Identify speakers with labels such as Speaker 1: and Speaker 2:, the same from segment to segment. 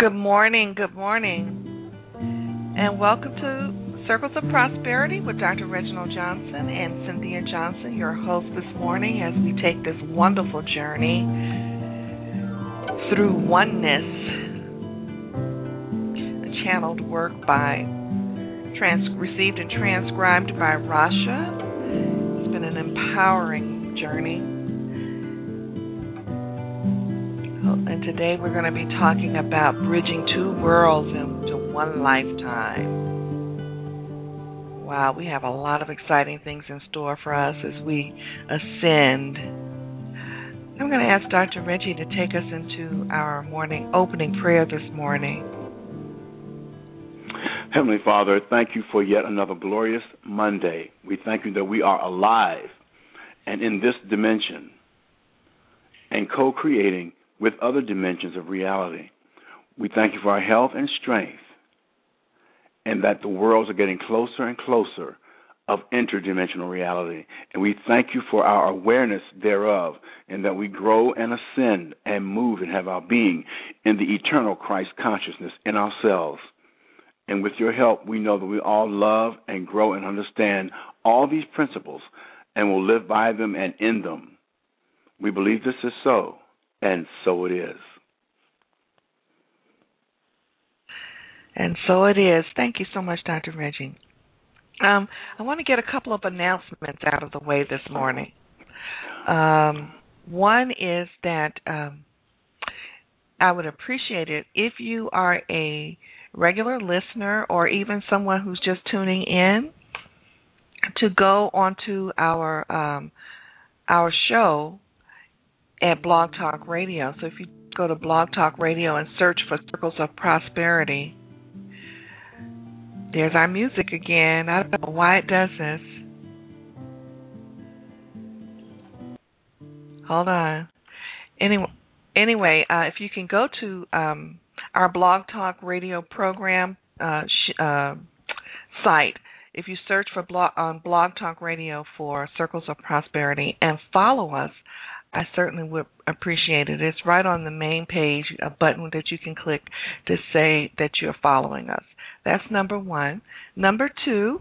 Speaker 1: Good morning, and welcome to Circles of Prosperity with Dr. Reginald Johnson and Cynthia Johnson, your host this morning, as we take this wonderful journey through oneness, a channeled work received and transcribed by Rasha. It's been an empowering journey. And today we're going to be talking about bridging two worlds into one lifetime. Wow, we have a lot of exciting things in store for us as we ascend. I'm going to ask Dr. Reggie to take us into our morning opening prayer this morning.
Speaker 2: Heavenly Father, thank you for yet another glorious Monday. We thank you that we are alive and in this dimension and co-creating with other dimensions of reality. We thank you for our health and strength, and that the worlds are getting closer and closer of interdimensional reality. And we thank you for our awareness thereof, and that we grow and ascend and move and have our being in the eternal Christ consciousness in ourselves. And with your help, we know that we all love and grow and understand all these principles and will live by them and in them. We believe this is so. And so it is.
Speaker 1: And so it is. Thank you so much, Dr. Reggie. I want to get a couple of announcements out of the way this morning. One is that I would appreciate it if you are a regular listener or even someone who's just tuning in to go onto our show at Blog Talk Radio. So if you go to Blog Talk Radio and search for Circles of Prosperity, there's our music again. I don't know why it does this. Hold on. Anyway, if you can go to our Blog Talk Radio program site, if you search for on Blog Talk Radio for Circles of Prosperity and follow us, I certainly would appreciate it. It's right on the main page, a button that you can click to say that you're following us. That's number one. Number two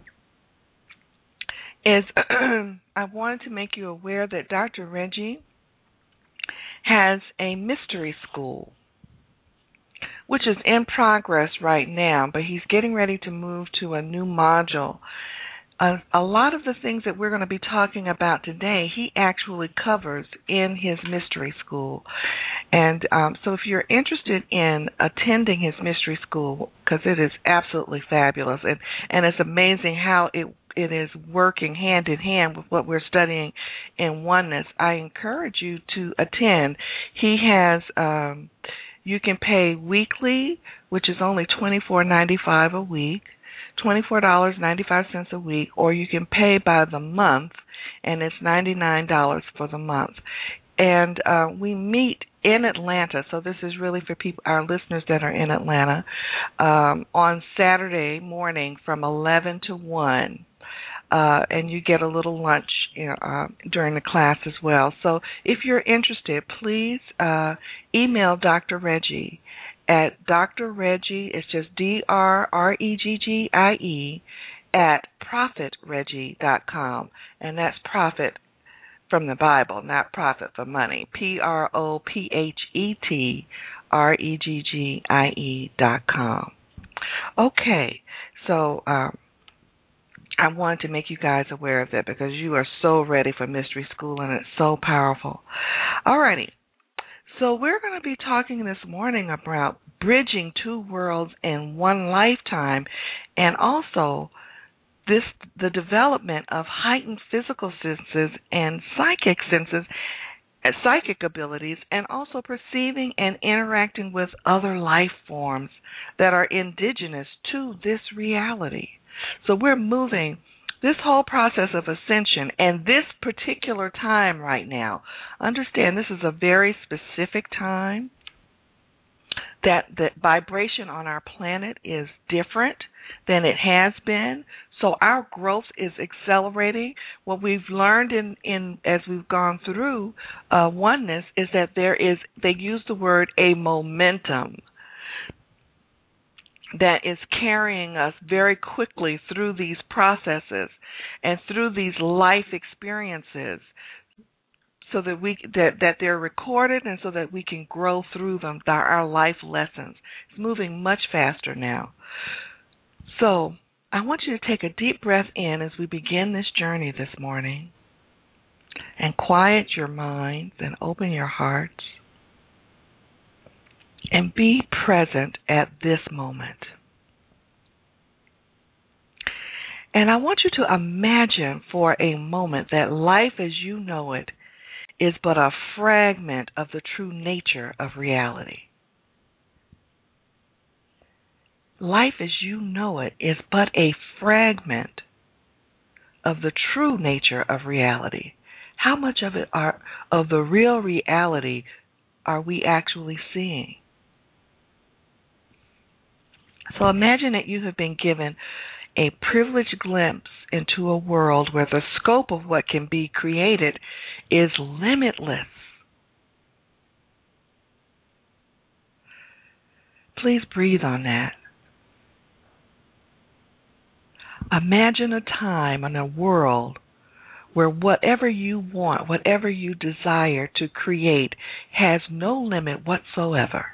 Speaker 1: is I wanted to make you aware that Dr. Reggie has a mystery school, which is in progress right now, but he's getting ready to move to a new module. A lot of the things that we're going to be talking about today, he actually covers in his mystery school. And so if you're interested in attending his mystery school, because it is absolutely fabulous, and it's amazing how it is working hand in hand with what we're studying in oneness, I encourage you to attend. He has, you can pay weekly, which is only $24.95 a week. $24.95 a week, or you can pay by the month, and it's $99 for the month. And we meet in Atlanta, so this is really for people, our listeners that are in Atlanta, on Saturday morning from 11 to 1. And you get a little lunch during the class as well. So if you're interested, please email Dr. Reggie at Dr. Reggie, it's just DRREGGIE at ProfitReggie.com. And that's profit from the Bible, not profit for money. ProfitReggie.com. Okay, so I wanted to make you guys aware of that because you are so ready for Mystery School and it's so powerful. All righty. So we're going to be talking this morning about bridging two worlds in one lifetime, and also the development of heightened physical senses and psychic abilities, and also perceiving and interacting with other life forms that are indigenous to this reality. So we're moving this whole process of ascension, and this particular time right now, understand this is a very specific time, that the vibration on our planet is different than it has been. So our growth is accelerating. What we've learned in as we've gone through oneness is that they use the word a momentum. that is carrying us very quickly through these processes and through these life experiences, so that they're recorded and so that we can grow through them, our life lessons. It's moving much faster now. So I want you to take a deep breath in as we begin this journey this morning, and quiet your minds and open your hearts and be present at this moment. And I want you to imagine for a moment that life as you know it is but a fragment of the true nature of reality. Life as you know it is but a fragment of the true nature of reality. How much of it of the real reality are we actually seeing? So imagine that you have been given a privileged glimpse into a world where the scope of what can be created is limitless. Please breathe on that. Imagine a time in a world where whatever you want, whatever you desire to create has no limit whatsoever.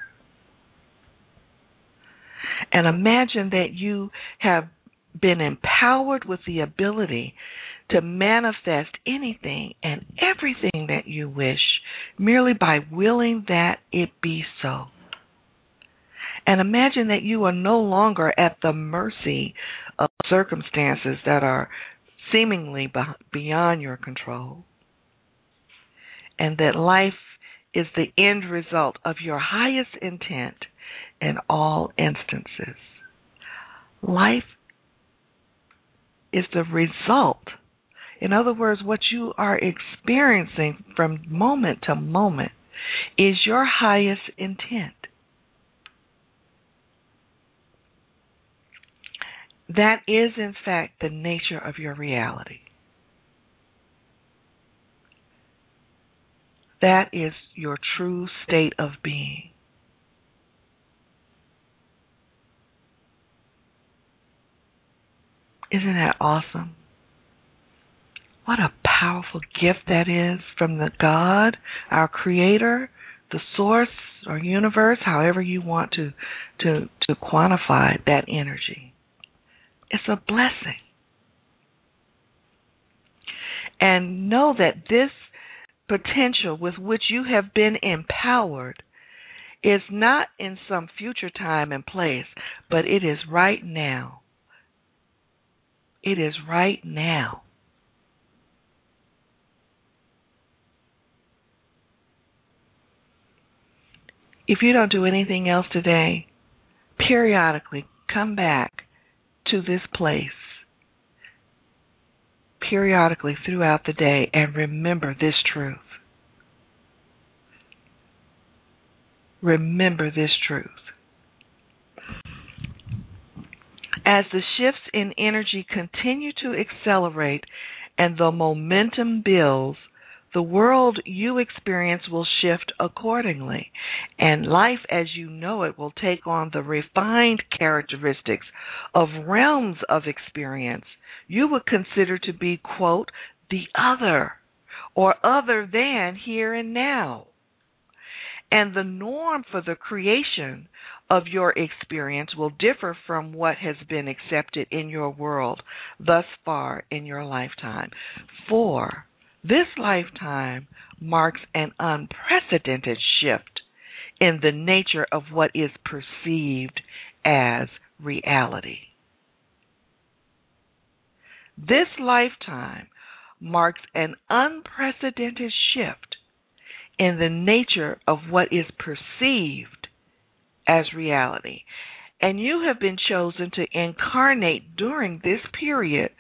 Speaker 1: And imagine that you have been empowered with the ability to manifest anything and everything that you wish merely by willing that it be so. And imagine that you are no longer at the mercy of circumstances that are seemingly beyond your control, and that life is the end result of your highest intent in all instances. Life is the result. In other words, what you are experiencing from moment to moment is your highest intent. That is, in fact, the nature of your reality. That is your true state of being. Isn't that awesome? What a powerful gift that is from the God, our Creator, the Source or Universe, however you want to quantify that energy. It's a blessing. And know that this potential with which you have been empowered is not in some future time and place, but it is right now. It is right now. If you don't do anything else today, periodically come back to this place, periodically throughout the day, and remember this truth. Remember this truth. As the shifts in energy continue to accelerate and the momentum builds, the world you experience will shift accordingly, and life as you know it will take on the refined characteristics of realms of experience you would consider to be, quote, the other, or other than here and now. And the norm for the creation of your experience will differ from what has been accepted in your world thus far in your lifetime. For this lifetime marks an unprecedented shift in the nature of what is perceived as reality. This lifetime marks an unprecedented shift in the nature of what is perceived as reality. And you have been chosen to incarnate during this period.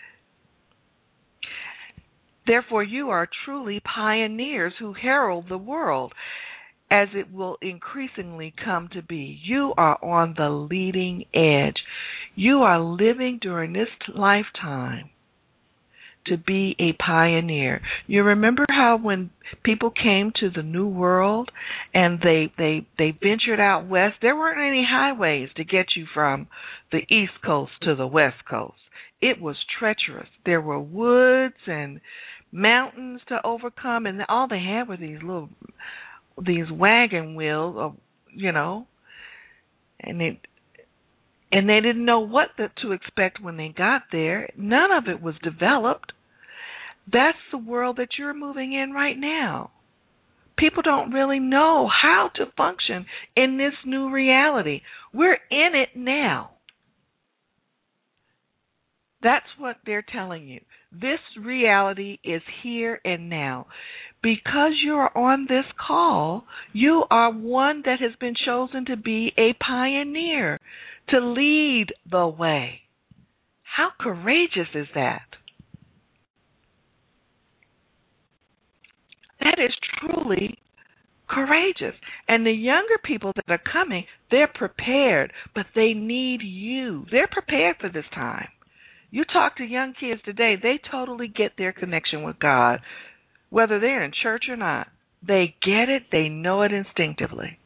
Speaker 1: Therefore, you are truly pioneers who herald the world as it will increasingly come to be. You are on the leading edge. You are living during this lifetime to be a pioneer. You remember how when people came to the New World and they ventured out west, there weren't any highways to get you from the East Coast to the West Coast. It was treacherous. There were woods and mountains to overcome, and all they had were these wagon wheels, and they didn't know what to expect when they got there. None of it was developed. That's the world that you're moving in right now. People don't really know how to function in this new reality. We're in it now. That's what they're telling you. This reality is here and now. Because you are on this call, you are one that has been chosen to be a pioneer, to lead the way. How courageous is that? That is truly courageous. And the younger people that are coming, they're prepared, but they need you. They're prepared for this time. You talk to young kids today, they totally get their connection with God, whether they're in church or not. They get it, they know it instinctively.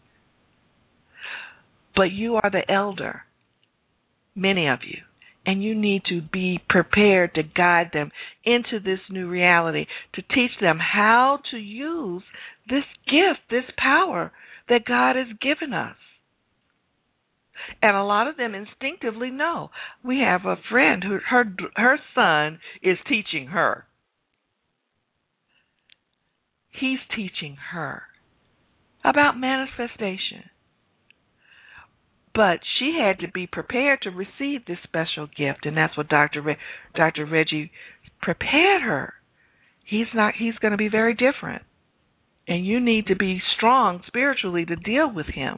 Speaker 1: But you are the elder, many of you, and you need to be prepared to guide them into this new reality, to teach them how to use this gift, this power that God has given us. And a lot of them instinctively know. We have a friend who her son is teaching her. He's teaching her about manifestation. But she had to be prepared to receive this special gift, and that's what Dr. Reggie prepared her. He's going to be very different, and you need to be strong spiritually to deal with him.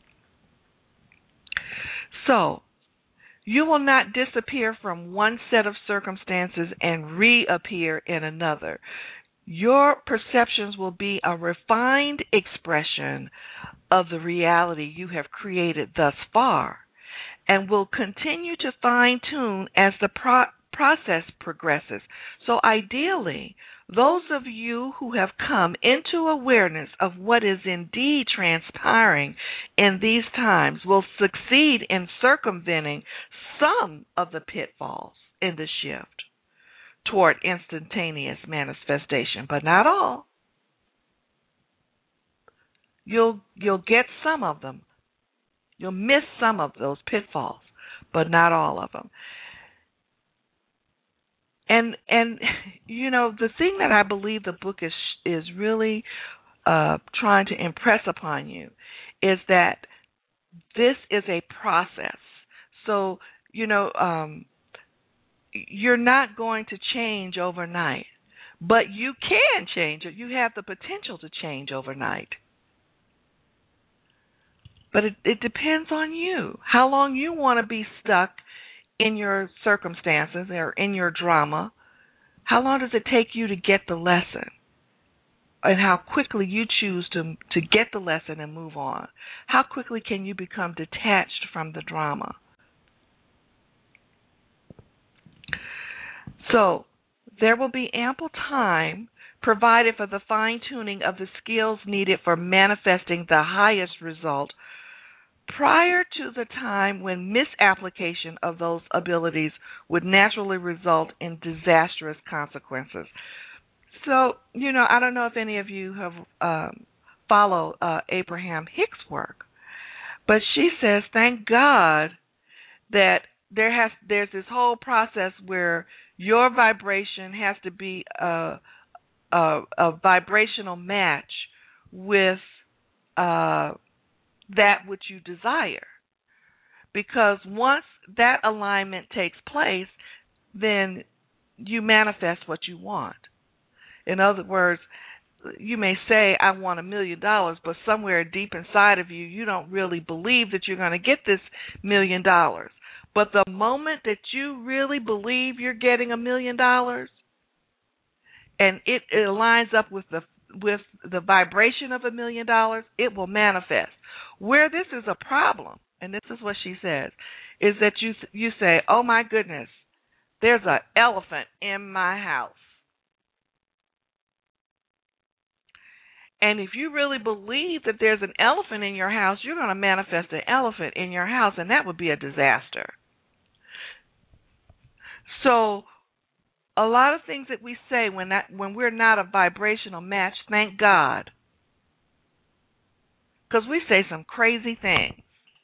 Speaker 1: So, you will not disappear from one set of circumstances and reappear in another. Your perceptions will be a refined expression of the reality you have created thus far, and will continue to fine-tune as the process progresses. So ideally, those of you who have come into awareness of what is indeed transpiring in these times will succeed in circumventing some of the pitfalls in the shift toward instantaneous manifestation, but not all. You'll get some of them. You'll miss some of those pitfalls, but not all of them. And the thing that I believe the book is really trying to impress upon you is that this is a process. So, you're not going to change overnight, but you can change it. You have the potential to change overnight. But it depends on you, how long you want to be stuck in your circumstances or in your drama. How long does it take you to get the lesson? And how quickly you choose to get the lesson and move on. How quickly can you become detached from the drama? So, there will be ample time provided for the fine-tuning of the skills needed for manifesting the highest result prior to the time when misapplication of those abilities would naturally result in disastrous consequences. So, I don't know if any of you have followed Abraham Hicks' work, but she says, thank God that there's this whole process where your vibration has to be a vibrational match with that which you desire. Because once that alignment takes place, then you manifest what you want. In other words, you may say, I want $1 million, but somewhere deep inside of you, you don't really believe that you're going to get this $1 million. But the moment that you really believe you're getting $1 million, and it aligns up with the vibration of $1 million, it will manifest. Where this is a problem, and this is what she says, is that you say, oh my goodness, There's an elephant in my house. And if you really believe that there's an elephant in your house, you're going to manifest an elephant in your house, and that would be a disaster. So a lot of things that we say when we're not a vibrational match, thank God, because we say some crazy things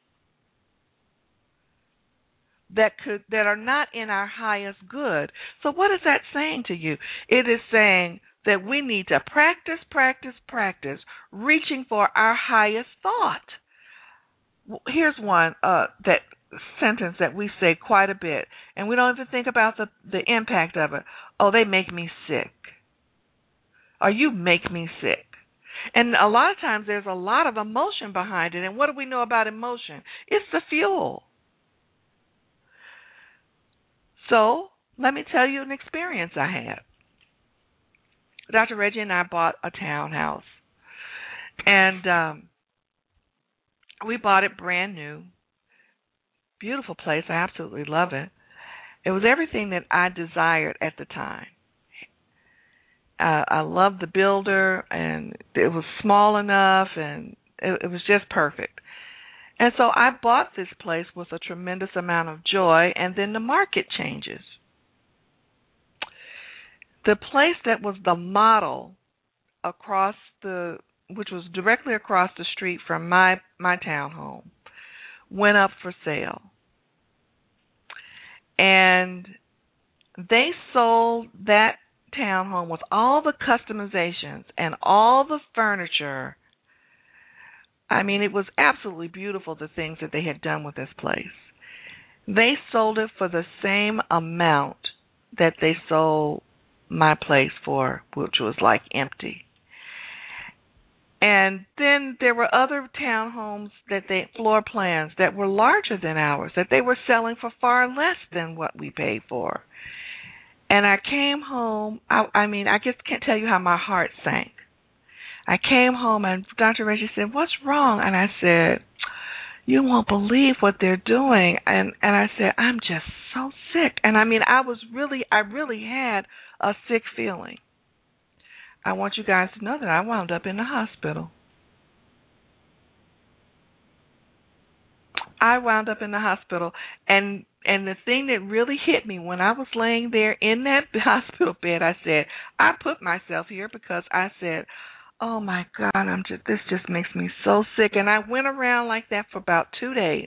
Speaker 1: that are not in our highest good. So what is that saying to you? It is saying that we need to practice, practice, practice, reaching for our highest thought. Here's one that sentence that we say quite a bit, and we don't even think about the impact of it. Oh, they make me sick. Or you make me sick. And a lot of times there's a lot of emotion behind it. And what do we know about emotion? It's the fuel. So let me tell you an experience I had. Dr. Reggie and I bought a townhouse, and we bought it brand new. Beautiful place. I absolutely love it. It was everything that I desired at the time. I loved the builder, and it was small enough, and it was just perfect. And so I bought this place with a tremendous amount of joy, and then the market changes. The place that was the model which was directly across the street from my townhome, went up for sale. And they sold that townhome with all the customizations and all the furniture. I mean, it was absolutely beautiful, the things that they had done with this place. They sold it for the same amount that they sold my place for, which was like empty. And then there were other townhomes floor plans that were larger than ours, that they were selling for far less than what we paid for. And I came home, I just can't tell you how my heart sank. I came home and Dr. Reggie said, "What's wrong?" And I said, "You won't believe what they're doing." And I said, "I'm just so sick." And I really had a sick feeling. I want you guys to know that I wound up in the hospital. I wound up in the hospital, and the thing that really hit me when I was laying there in that hospital bed, I said, I put myself here because I said, "Oh my God, this just makes me so sick." And I went around like that for about 2 days.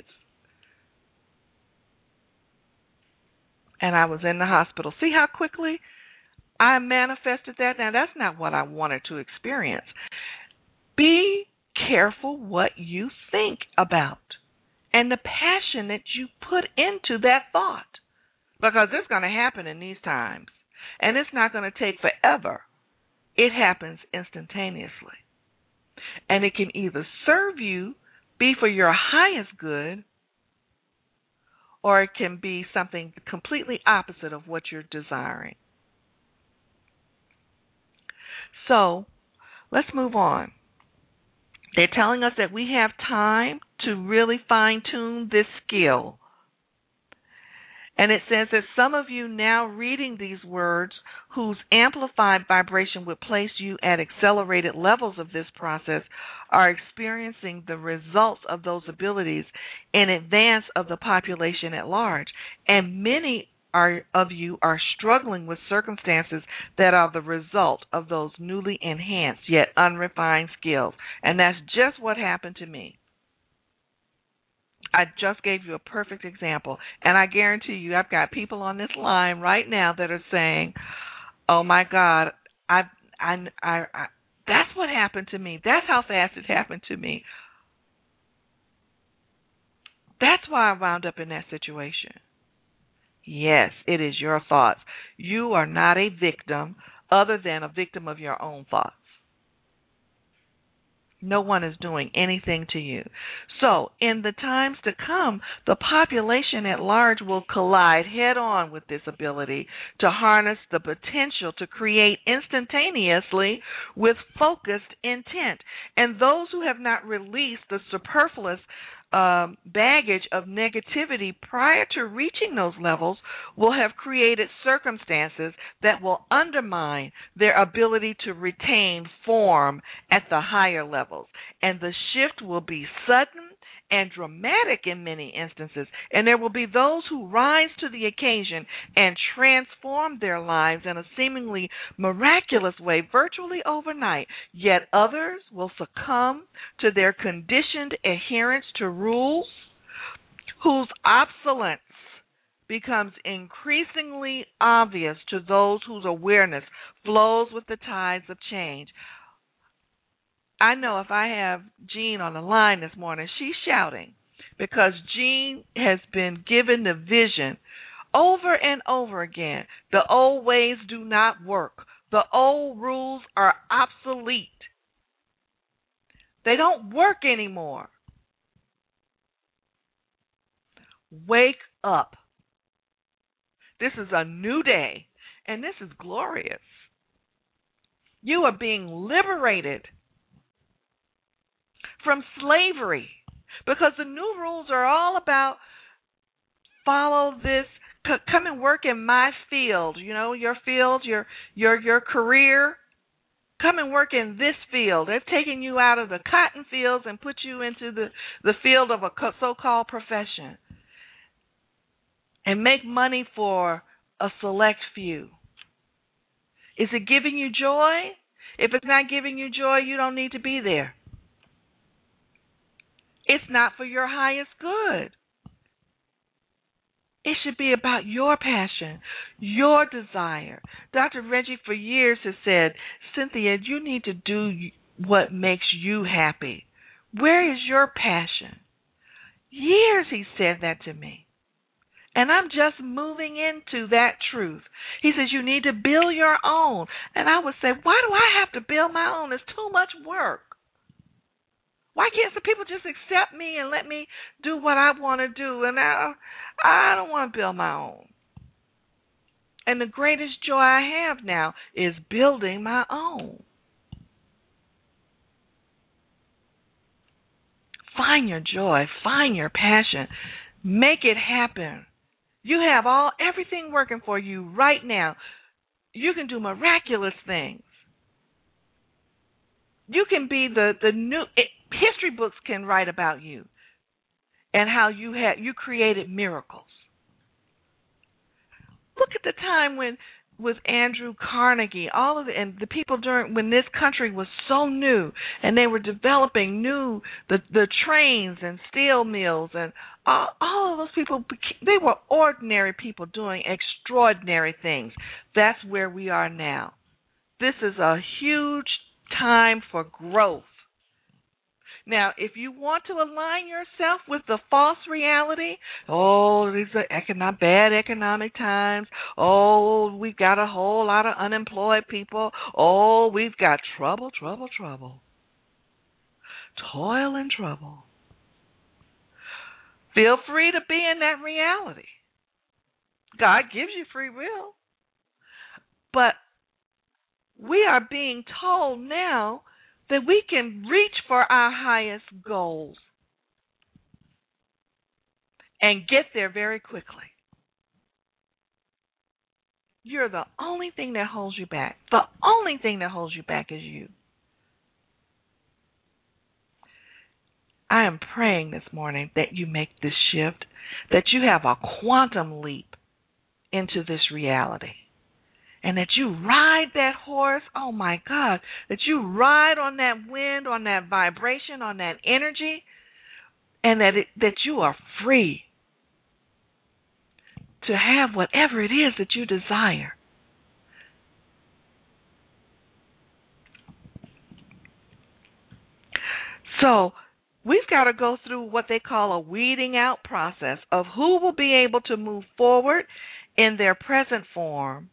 Speaker 1: And I was in the hospital. See how quickly I manifested that? Now, that's not what I wanted to experience. Be careful what you think about and the passion that you put into that thought, because it's going to happen in these times, and it's not going to take forever. It happens instantaneously, and it can either serve you, be for your highest good, or it can be something completely opposite of what you're desiring. So let's move on. They're telling us that we have time to really fine-tune this skill. And it says that some of you now reading these words whose amplified vibration would place you at accelerated levels of this process are experiencing the results of those abilities in advance of the population at large. And many of you are struggling with circumstances that are the result of those newly enhanced yet unrefined skills. And that's just what happened to me. I just gave you a perfect example, and I guarantee you I've got people on this line right now that are saying, "Oh my God, that's what happened to me. That's how fast it happened to me. That's why I wound up in that situation." Yes, it is your thoughts. You are not a victim other than a victim of your own thoughts. No one is doing anything to you. So, in the times to come, the population at large will collide head-on with this ability to harness the potential to create instantaneously with focused intent. And those who have not released the superfluous baggage of negativity prior to reaching those levels will have created circumstances that will undermine their ability to retain form at the higher levels. And the shift will be sudden and dramatic in many instances, and there will be those who rise to the occasion and transform their lives in a seemingly miraculous way virtually overnight, yet others will succumb to their conditioned adherence to rules whose obsolescence becomes increasingly obvious to those whose awareness flows with the tides of change. I know if I have Jean on the line this morning, she's shouting because Jean has been given the vision over and over again. The old ways do not work. The old rules are obsolete. They don't work anymore. Wake up. This is a new day, and this is glorious. You are being liberated from slavery, because the new rules are all about follow this, come and work in my field, your field, your career. Come and work in this field. They've taken you out of the cotton fields and put you into the field of a so-called profession and make money for a select few. Is it giving you joy? If it's not giving you joy, you don't need to be there. It's not for your highest good. It should be about your passion, your desire. Dr. Reggie for years has said, Cynthia, you need to do what makes you happy. Where is your passion? Years he said that to me. And I'm just moving into that truth. He says you need to build your own. And I would say, why do I have to build my own? It's too much work. Why can't some people just accept me and let me do what I want to do? And I don't want to build my own. And the greatest joy I have now is building my own. Find your joy. Find your passion. Make it happen. You have everything working for you right now. You can do miraculous things. You can be the new history books can write about you and how you created miracles. Look at the time when with Andrew Carnegie, and the people when this country was so new and they were developing the trains and steel mills and all of those people, they were ordinary people doing extraordinary things. That's where we are now. This is a huge time for growth. Now, if you want to align yourself with the false reality, these are bad economic times. We've got a whole lot of unemployed people. We've got trouble. Toil and trouble. Feel free to be in that reality. God gives you free will. But we are being told now that we can reach for our highest goals and get there very quickly. You're the only thing that holds you back. The only thing that holds you back is you. I am praying this morning that you make this shift, that you have a quantum leap into this reality. And that you ride that horse, oh my God, that you ride on that wind, on that vibration, on that energy, and that you are free to have whatever it is that you desire. So we've got to go through what they call a weeding out process of who will be able to move forward in their present form,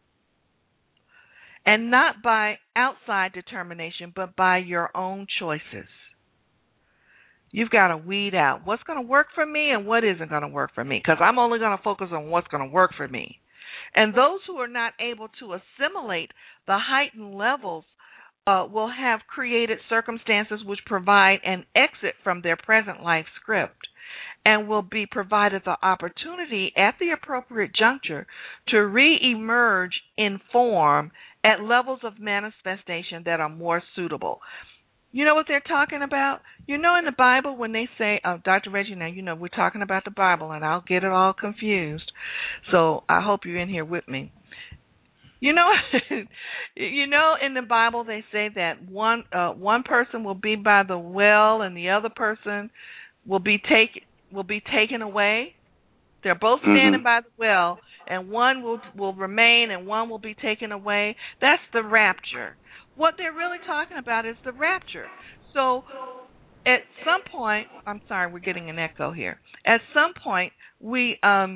Speaker 1: and not by outside determination, but by your own choices. You've got to weed out what's going to work for me and what isn't going to work for me, because I'm only going to focus on what's going to work for me. And those who are not able to assimilate the heightened levels will have created circumstances which provide an exit from their present life script and will be provided the opportunity at the appropriate juncture to re-emerge in form at levels of manifestation that are more suitable. You know what they're talking about? You know, in the Bible when they say, Dr. Reggie, now, you know, we're talking about the Bible and I'll get it all confused. So I hope you're in here with me. You know, in the Bible they say that one person will be by the well and the other person will be taken away. They're both standing by the well, and one will remain and one will be taken away. That's the rapture. What they're really talking about is the rapture. So at some point, I'm sorry, we're getting an echo here. At some point, we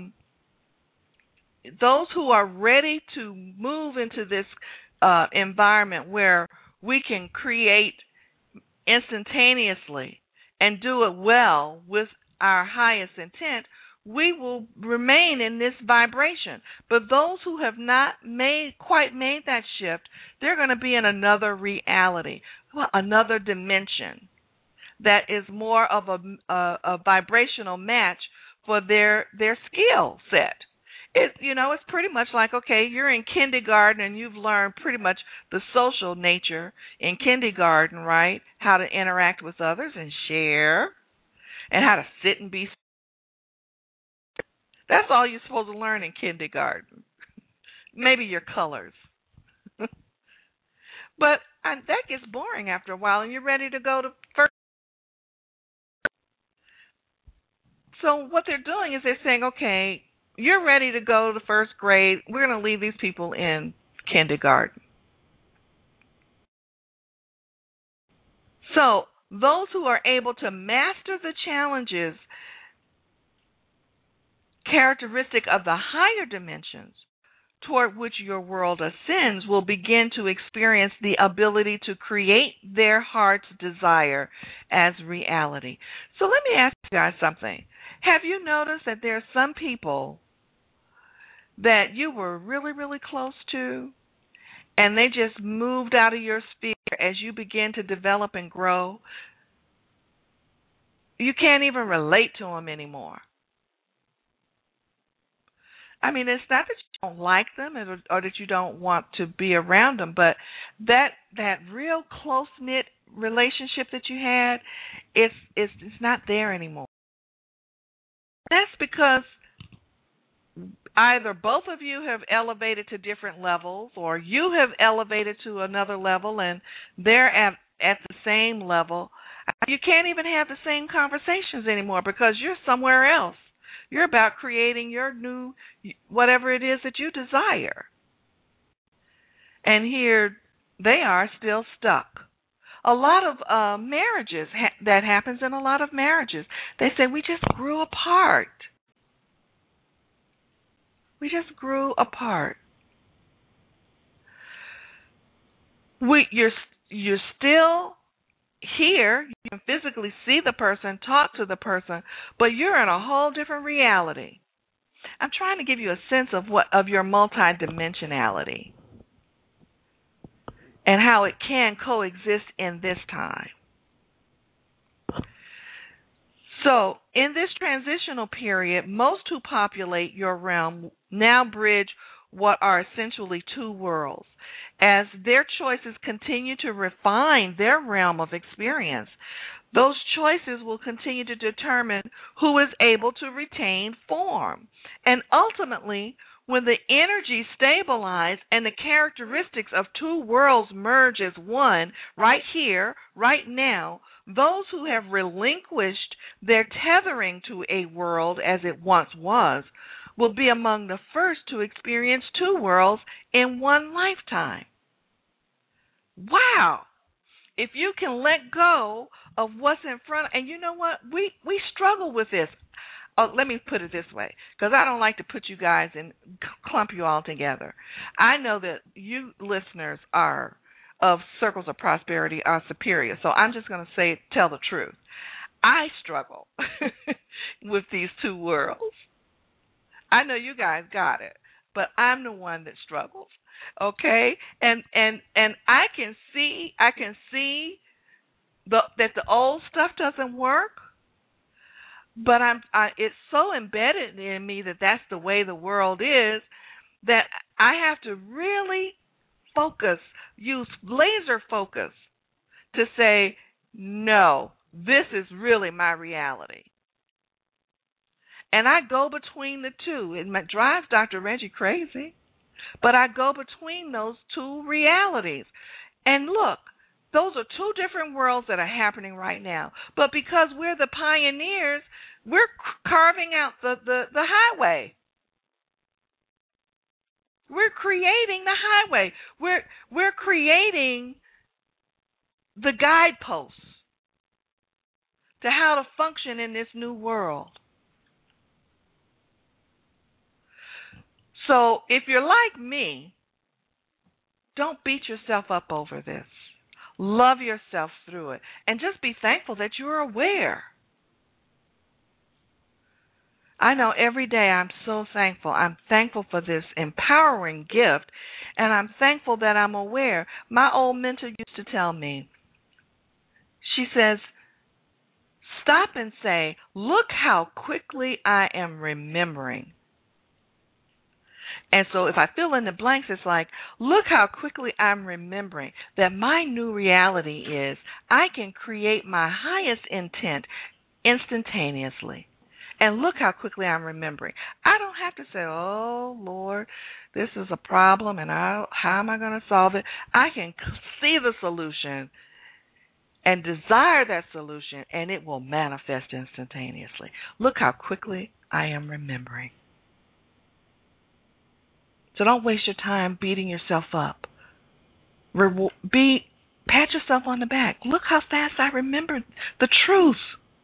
Speaker 1: those who are ready to move into this environment where we can create instantaneously and do it well with our highest intent, we will remain in this vibration. But those who have not quite made that shift, they're going to be in another reality, another dimension that is more of a vibrational match for their skill set. It's pretty much like, okay, you're in kindergarten and you've learned pretty much the social nature in kindergarten, right? How to interact with others and share and how to sit and be. That's all you're supposed to learn in kindergarten. Maybe your colors. But that gets boring after a while and you're ready to go to first. So what they're doing is they're saying, okay, you're ready to go to first grade. We're going to leave these people in kindergarten. So those who are able to master the challenges characteristic of the higher dimensions toward which your world ascends will begin to experience the ability to create their heart's desire as reality. So let me ask you guys something. Have you noticed that there are some people that you were really, really close to, and they just moved out of your sphere as you begin to develop and grow? You can't even relate to them anymore. I mean, it's not that you don't like them or that you don't want to be around them, but that real close-knit relationship that you had, it's not there anymore. That's because either both of you have elevated to different levels, or you have elevated to another level and they're at the same level. You can't even have the same conversations anymore because you're somewhere else. You're about creating your new, whatever it is that you desire. And here they are still stuck. A lot of marriages, that happens in a lot of marriages. They say, we just grew apart. We just grew apart. You're still here. You can physically see the person, talk to the person, but you're in a whole different reality. I'm trying to give you a sense of your multidimensionality and how it can coexist in this time. So, in this transitional period, most who populate your realm now bridge what are essentially two worlds. As their choices continue to refine their realm of experience, those choices will continue to determine who is able to retain form. And ultimately, when the energies stabilize and the characteristics of two worlds merge as one, right here, right now, those who have relinquished their tethering to a world as it once was will be among the first to experience two worlds in one lifetime. Wow! If you can let go of what's in front, and you know what? We struggle with this. Oh, let me put it this way, because I don't like to put you guys and clump you all together. I know that you listeners are of Circles of Prosperity are superior, so I'm just going to tell the truth. I struggle with these two worlds. I know you guys got it, but I'm the one that struggles Okay? And I can see that the old stuff doesn't work, but it's so embedded in me that that's the way the world is, that I have to really focus, use laser focus to say, no, this is really my reality. And I go between the two. It drives Dr. Reggie crazy, but I go between those two realities. And look, those are two different worlds that are happening right now. But because we're the pioneers, we're carving out the highway. We're creating the highway. We're creating the guideposts to how to function in this new world. So if you're like me, don't beat yourself up over this. Love yourself through it. And just be thankful that you're aware. I know every day I'm so thankful. I'm thankful for this empowering gift, and I'm thankful that I'm aware. My old mentor used to tell me, she says, stop and say, look how quickly I am remembering. And so if I fill in the blanks, it's like, look how quickly I'm remembering that my new reality is I can create my highest intent instantaneously. And look how quickly I'm remembering. I don't have to say, oh, Lord, this is a problem, and how am I going to solve it? I can see the solution and desire that solution, and it will manifest instantaneously. Look how quickly I am remembering. So don't waste your time beating yourself up. Pat yourself on the back. Look how fast I remembered the truth.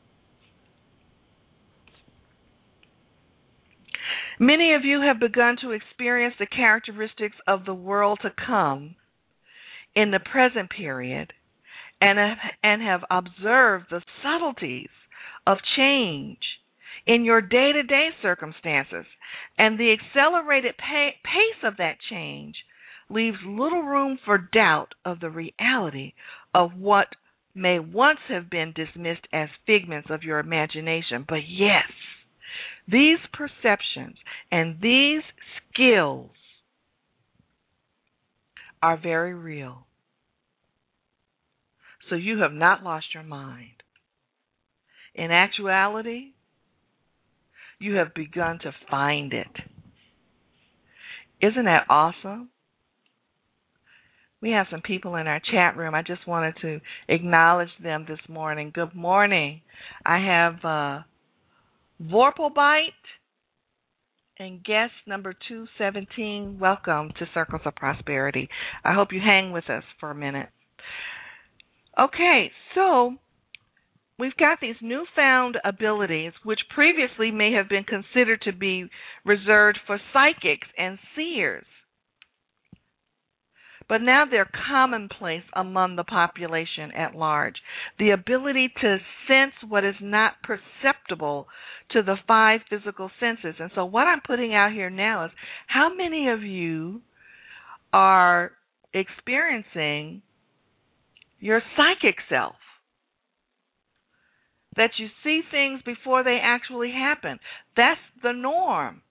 Speaker 1: Many of you have begun to experience the characteristics of the world to come in the present period and have observed the subtleties of change in your day-to-day circumstances, and the accelerated pace of that change leaves little room for doubt of the reality of what may once have been dismissed as figments of your imagination. But yes, these perceptions and these skills are very real. So you have not lost your mind. In actuality, you have begun to find it. Isn't that awesome? We have some people in our chat room. I just wanted to acknowledge them this morning. Good morning. I have Vorpalbite and guest number 217. Welcome to Circles of Prosperity. I hope you hang with us for a minute. Okay, so we've got these newfound abilities, which previously may have been considered to be reserved for psychics and seers. But now they're commonplace among the population at large. The ability to sense what is not perceptible to the five physical senses. And so what I'm putting out here now is, how many of you are experiencing your psychic self? That you see things before they actually happen. That's the norm.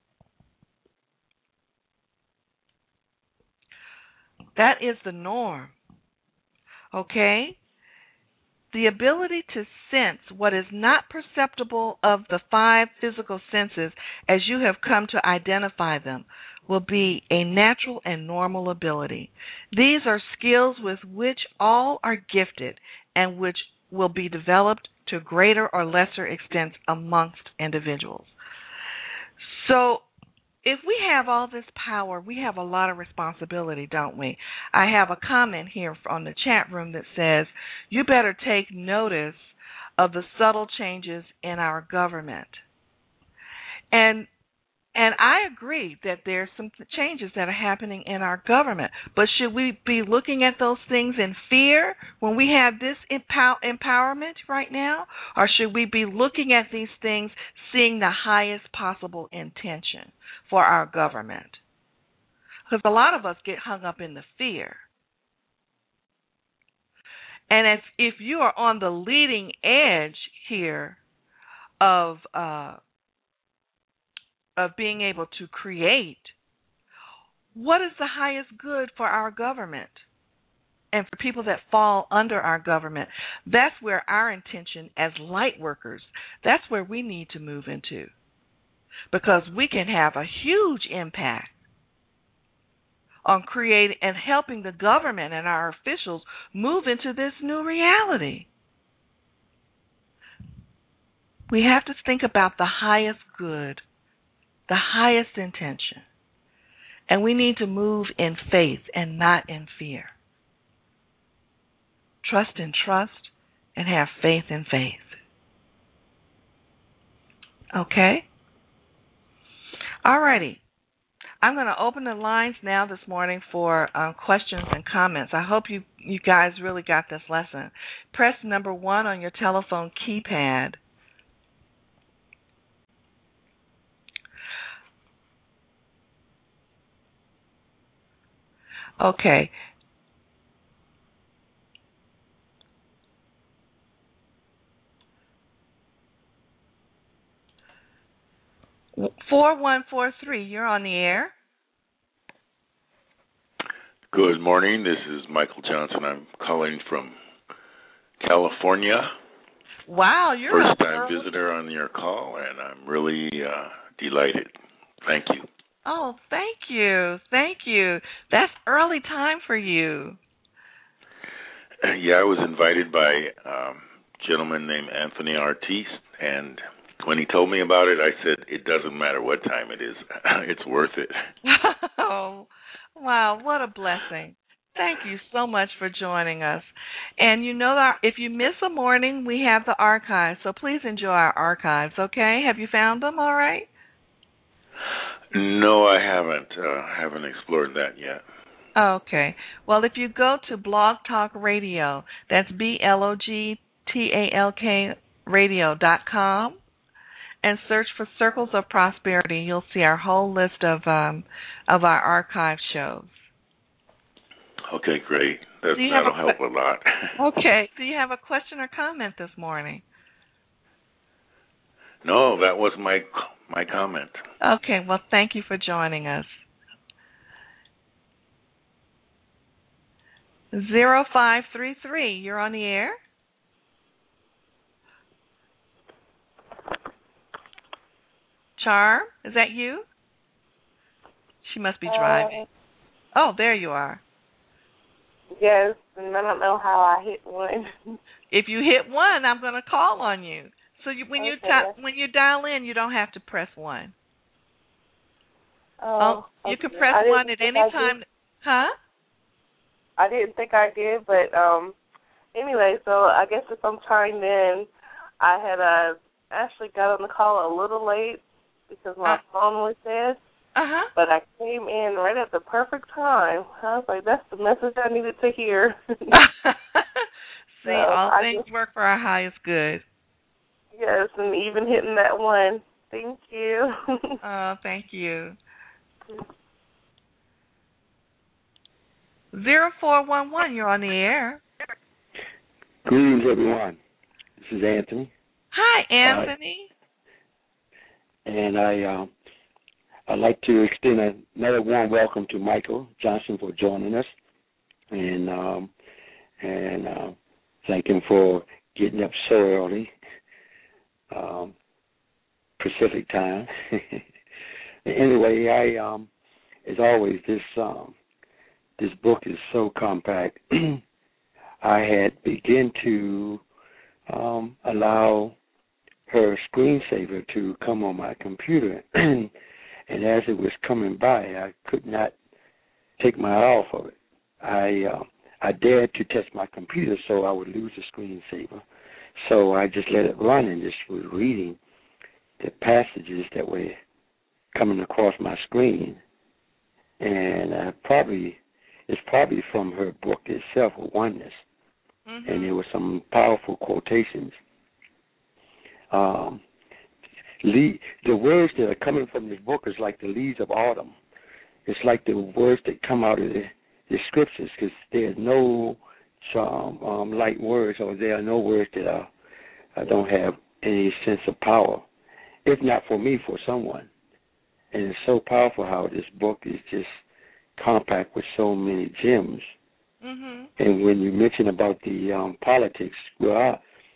Speaker 1: That is the norm. Okay? The ability to sense what is not perceptible of the five physical senses as you have come to identify them will be a natural and normal ability. These are skills with which all are gifted and which will be developed to greater or lesser extents amongst individuals. So, if we have all this power, we have a lot of responsibility, don't we? I have a comment here on the chat room that says, you better take notice of the subtle changes in our government. And I agree that there's some changes that are happening in our government. But should we be looking at those things in fear when we have this empowerment right now? Or should we be looking at these things seeing the highest possible intention for our government? Because a lot of us get hung up in the fear. And if you are on the leading edge here of being able to create, what is the highest good for our government and for people that fall under our government? That's where our intention as light workers, that's where we need to move into, because we can have a huge impact on creating and helping the government and our officials move into this new reality. We have to think about the highest good, the highest intention. And we need to move in faith and not in fear. Trust in trust and have faith in faith. Okay? All righty. I'm going to open the lines now this morning for questions and comments. I hope you guys really got this lesson. Press number 1 on your telephone keypad. Okay. (4143), 4143, you're on the air.
Speaker 3: Good morning. This is Michael Johnson. I'm calling from California.
Speaker 1: Wow, you're
Speaker 3: first-time visitor on your call, and I'm really delighted. Thank you.
Speaker 1: Oh, thank you. Thank you. That's early time for you.
Speaker 3: Yeah, I was invited by a gentleman named Anthony Artis, and when he told me about it, I said, it doesn't matter what time it is. It's worth it.
Speaker 1: Oh, wow, what a blessing. Thank you so much for joining us. And you know that if you miss a morning, we have the archives, so please enjoy our archives, okay? Have you found them all right?
Speaker 3: No, I haven't explored that yet.
Speaker 1: Okay. Well, if you go to Blog Talk Radio, that's BLOGTALK radio.com, and search for Circles of Prosperity, you'll see our whole list of our archive shows.
Speaker 3: Okay, great. That'll help a lot.
Speaker 1: Okay. Do you have a question or comment this morning?
Speaker 3: No, that was my comment.
Speaker 1: Okay. Well, thank you for joining us. 0533, you're on the air. Charm, is that you? She must be driving. Oh, there you are.
Speaker 4: Yes, and I don't know how I hit one.
Speaker 1: If you hit 1, I'm going to call on you. So when you dial in, you don't have to press 1. You can press 1 at any time. Huh?
Speaker 4: I didn't think I did, but anyway, so I guess at some time then I had actually got on the call a little late because my phone was dead. But I came in right at the perfect time. I was like, that's the message I needed to hear.
Speaker 1: See, all things work for our highest good.
Speaker 4: Yes, and even hitting that 1. Thank you.
Speaker 1: Thank you. 0411, you're on the air.
Speaker 5: Greetings, everyone. This is Anthony.
Speaker 1: Hi, Anthony.
Speaker 5: And I'd like to extend another warm welcome to Michael Johnson for joining us, and thank him for getting up so early, Pacific time. Anyway, as always, this book is so compact. I had begun to allow her screensaver to come on my computer, and as it was coming by, I could not take my eye off of it. I dared to test my computer so I would lose the screensaver, so I just let it run and just was reading the passages that were coming across my screen, and it's probably from her book itself, Oneness, and there were some powerful quotations. The words that are coming from this book is like the leaves of autumn. it's like the words that come out of the scriptures, because there's no light words, or there are no words that don't have any sense of power, if not for me, for someone. And it's so powerful how this book is just compact with so many gems.
Speaker 1: Mm-hmm.
Speaker 5: And when you mention about the politics, well,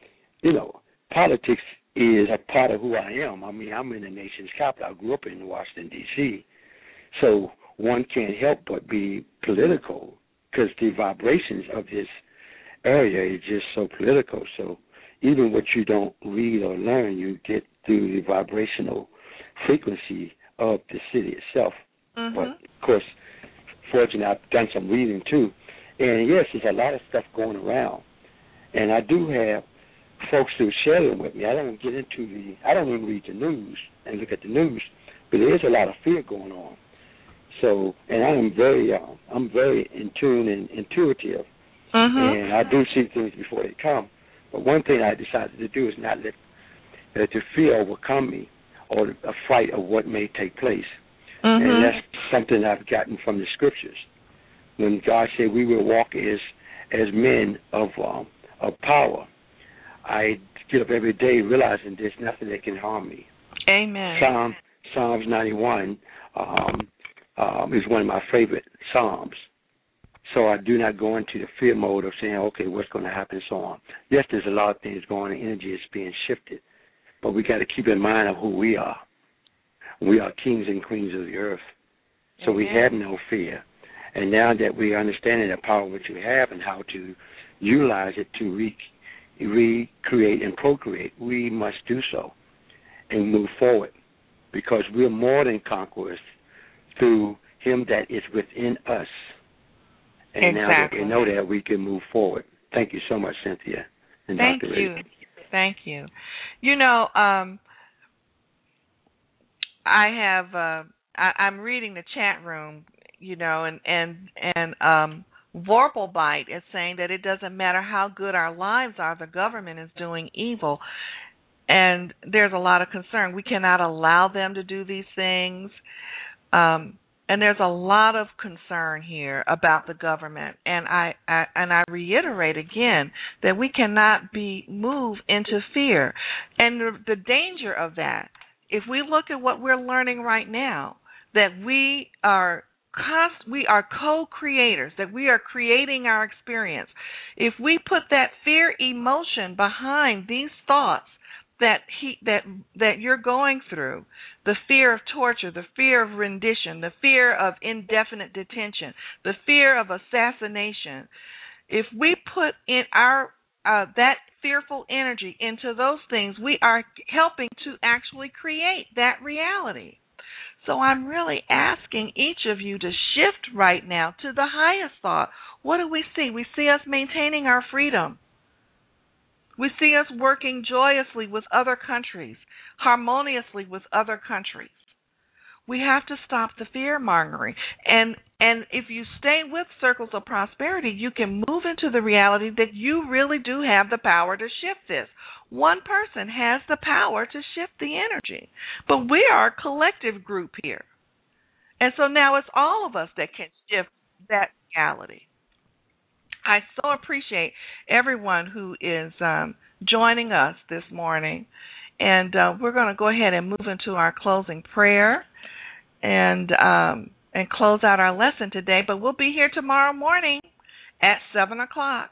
Speaker 5: politics is a part of who I am. I mean, I'm in the nation's capital. I grew up in Washington, D.C., so one can't help but be political, because the vibrations of this area is just so political. So even what you don't read or learn, you get through the vibrational frequency of the city itself.
Speaker 1: Mm-hmm.
Speaker 5: But, of course, fortunately, I've done some reading, too. And, yes, there's a lot of stuff going around. And I do have folks who share them with me. I don't even read the news and look at the news, but there is a lot of fear going on. So, and I'm very in tune and intuitive, and I do see things before they come. But one thing I decided to do is not let the fear overcome me, or a fright of what may take place. And that's something I've gotten from the scriptures. When God said we will walk as men of power, I get up every day realizing there's nothing that can harm me.
Speaker 1: Amen.
Speaker 5: Psalms 91 is one of my favorite psalms. So I do not go into the fear mode of saying, okay, what's going to happen and so on. Yes, there's a lot of things going on. Energy is being shifted. But we got to keep in mind of who we are. We are kings and queens of the earth. So we have no fear. And now that we understand the power which we have and how to utilize it to recreate and procreate, we must do so and move forward, because we're more than conquerors through him that is within us. And now that we know that, we can move forward. Thank you so much, Cynthia. And
Speaker 1: Thank
Speaker 5: Dr.
Speaker 1: you.
Speaker 5: Ray.
Speaker 1: Thank you. I'm reading the chat room, and Vorpalbite is saying that it doesn't matter how good our lives are, the government is doing evil. And there's a lot of concern. We cannot allow them to do these things. And there's a lot of concern here about the government. And I reiterate again that we cannot be moved into fear. And the danger of that, if we look at what we're learning right now, that we are co-creators, that we are creating our experience. If we put that fear emotion behind these thoughts that you're going through, the fear of torture, the fear of rendition, the fear of indefinite detention, the fear of assassination, if we put in our that fearful energy into those things, we are helping to actually create that reality. So I'm really asking each of you to shift right now to the highest thought. What do we see? We see us maintaining our freedom. We see us working joyously with other countries, harmoniously with other countries. We have to stop the fear-mongering. And if you stay with Circles of Prosperity, you can move into the reality that you really do have the power to shift this. One person has the power to shift the energy. But we are a collective group here. And so now it's all of us that can shift that reality. I so appreciate everyone who is joining us this morning. And we're going to go ahead and move into our closing prayer and close out our lesson today. But we'll be here tomorrow morning at 7 o'clock.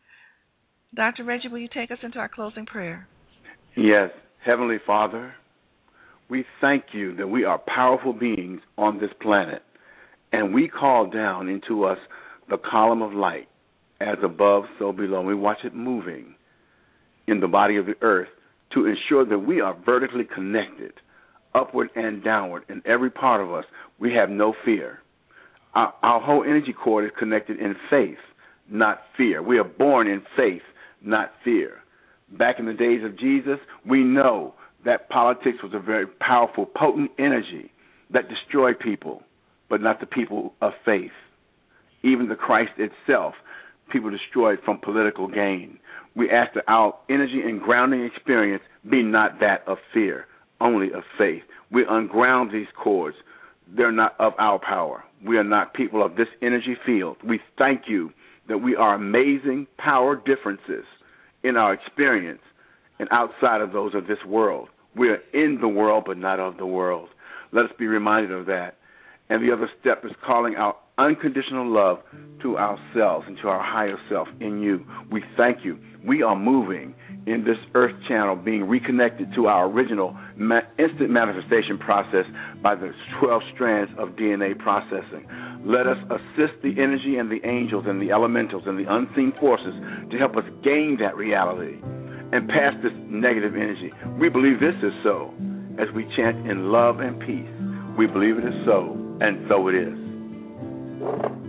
Speaker 1: Dr. Reggie, will you take us into our closing prayer?
Speaker 2: Yes. Heavenly Father, we thank you that we are powerful beings on this planet, and we call down into us the column of light, as above, so below. We watch it moving in the body of the earth to ensure that we are vertically connected, upward and downward, in every part of us. We have no fear. Our whole energy cord is connected in faith, not fear. We are born in faith, not fear. Back in the days of Jesus, we know that politics was a very powerful, potent energy that destroyed people, but not the people of faith. Even the Christ itself, people destroyed from political gain. We ask that our energy and grounding experience be not that of fear, only of faith. We unground these cords they're not of our power. We are not people of this energy field. We thank you that we are amazing power differences in our experience and outside of those of this world. We are in the world but not of the world. Let us be reminded of that. And the other step is calling out unconditional love to ourselves and to our higher self in you. We thank you. We are moving in this earth channel, being reconnected to our original instant manifestation process by the 12 strands of DNA processing. Let us assist the energy and the angels and the elementals and the unseen forces to help us gain that reality and pass this negative energy. We believe this is so as we chant in love and peace. We believe it is so, and so it is.